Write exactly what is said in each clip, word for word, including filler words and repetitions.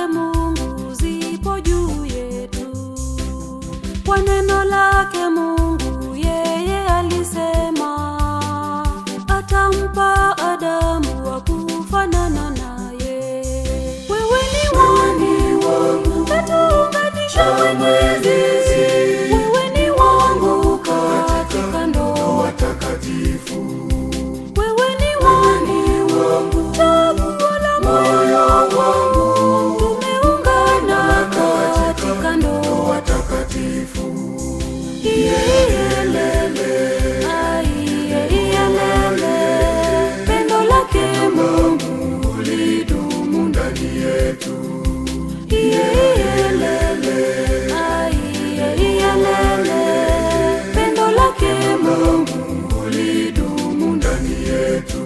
zake Mungu zipo juu yetu. Kwa neno lake Mungu yeye alisema atampa Adamu wa kufanana naye. Wewe ni wani wangu, tatuunganisha Mwenyezi. Wewe ni wangu katika ndoa takatifu. Wewe ni wani wangu, chaguo la moyo wangu. Tumeungana katika ndoa takatifu. Iyelele, iyelele, pendo lake Mungu lidumu ndani yetu. Iyelele, iyelele, pendo lake Mungu lidumu ndani yetu.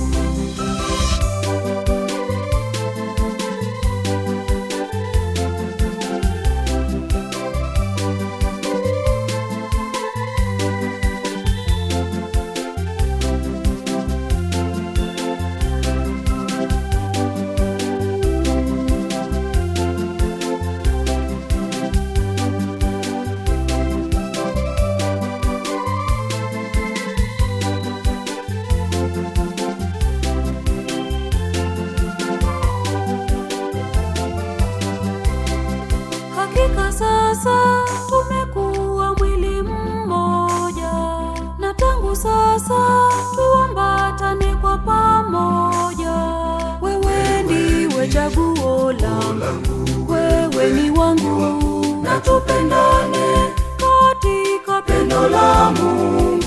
Hakika sasa tumekuwa mwili mmoja, na tangu sasa tuambatane kwa pamoja. Wewe ndiwe chaguo langu, wewe ni wangu, na tupendane katika pendo la Mungu.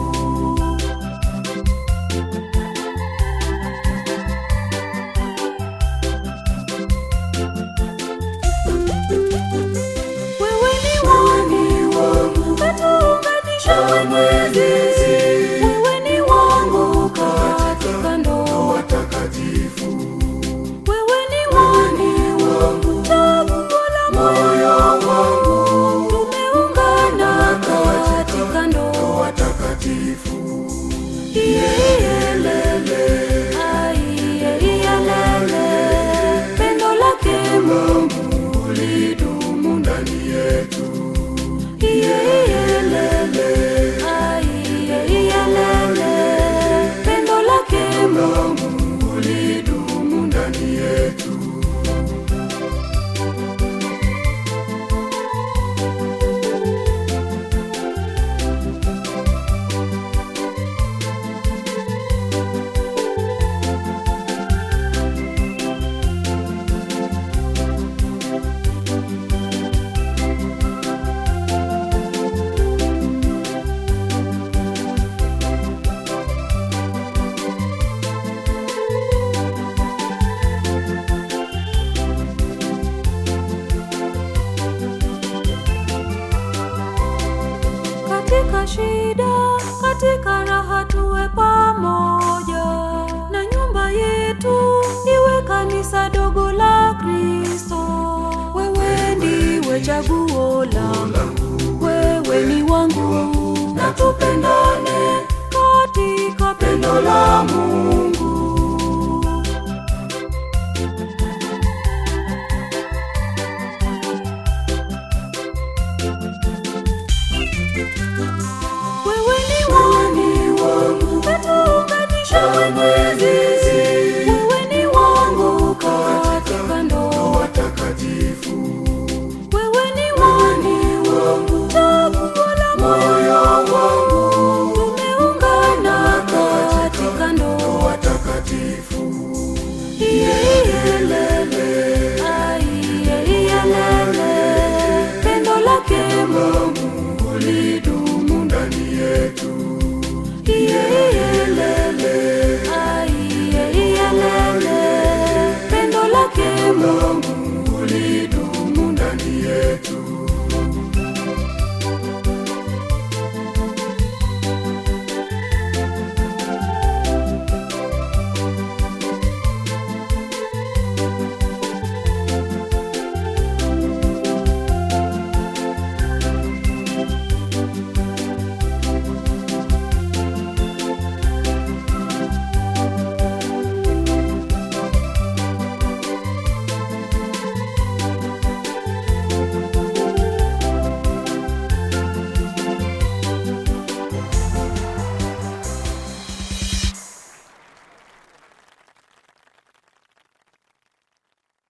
Mwenyezi, wewe ni wangu katika ndoa takatifu. Wewe ni wani wangu, chaguo la moyo wangu. Tumeungana katika ndoa takatifu. Iyelele, iyelele, pendo lake Mungu lidumu ndani yetu. Iyelele, iyelele, pendo lake Mungu lidumu ndani yetu. Katika shida, katika raha tuwe pamoja, na nyumba yetu iwe kanisa dogo la Kristo. Wewe ndiwe chaguo langu, wewe ni wangu, na tupendane katika pendo la Mungu.